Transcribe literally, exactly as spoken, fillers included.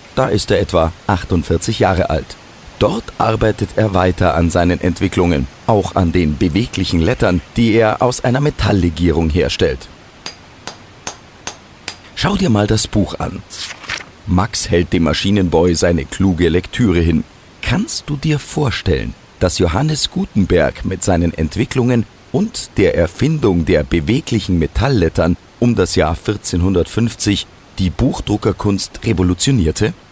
Da ist er etwa achtundvierzig Jahre alt. Dort arbeitet er weiter an seinen Entwicklungen, auch an den beweglichen Lettern, die er aus einer Metalllegierung herstellt. Schau dir mal das Buch an. Max hält dem Maschinenboy seine kluge Lektüre hin. Kannst du dir vorstellen, dass Johannes Gutenberg mit seinen Entwicklungen und der Erfindung der beweglichen Metalllettern um das Jahr vierzehnhundertfünfzig die Buchdruckerkunst revolutionierte?